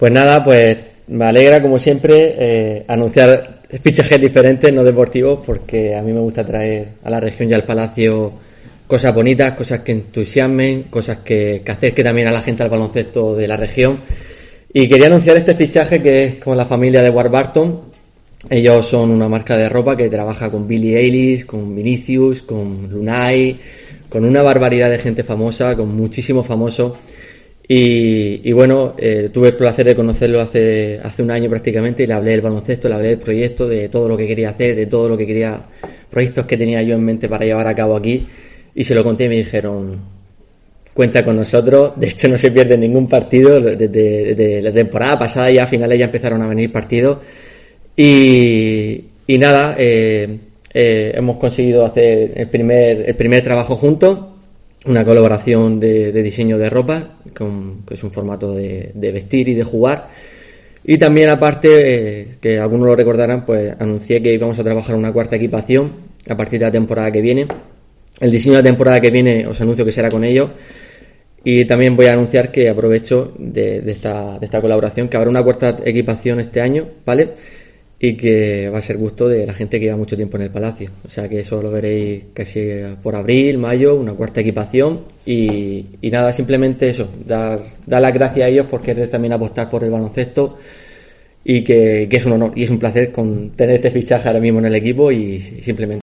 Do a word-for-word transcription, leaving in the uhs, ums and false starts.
Pues nada, pues me alegra como siempre eh, anunciar fichajes diferentes, no deportivos, porque a mí me gusta traer a la región y al Palacio cosas bonitas, cosas que entusiasmen, cosas que, que acerque también a la gente al baloncesto de la región. Y quería anunciar este fichaje que es con la familia de Warburton. Ellos son una marca de ropa que trabaja con Billie Eilish, con Vinicius, con Lunay, con una barbaridad de gente famosa, con muchísimos famosos. Y, y bueno, eh, tuve el placer de conocerlo hace, hace un año prácticamente y le hablé del baloncesto, le hablé del proyecto, de todo lo que quería hacer, de todo lo que quería, proyectos que tenía yo en mente para llevar a cabo aquí, y se lo conté y me dijeron, cuenta con nosotros. De hecho no se pierde ningún partido, desde, desde la temporada pasada ya a finales ya empezaron a venir partidos, y, y nada, eh, eh, hemos conseguido hacer el primer, el primer trabajo juntos, una colaboración de, de diseño de ropa, con, que es un formato de, de vestir y de jugar. Y también aparte, eh, que algunos lo recordarán, pues anuncié que íbamos a trabajar una cuarta equipación a partir de la temporada que viene. El diseño de la temporada que viene os anuncio que será con ellos. Y también voy a anunciar que aprovecho de, de, esta, de esta colaboración, que habrá una cuarta equipación este año, ¿vale? Y que va a ser gusto de la gente que lleva mucho tiempo en el Palacio. O sea que eso lo veréis casi por abril, mayo, una cuarta equipación. Y, y nada, simplemente eso, dar, dar las gracias a ellos por querer también apostar por el baloncesto, y que, que es un honor y es un placer con tener este fichaje ahora mismo en el equipo, y, y simplemente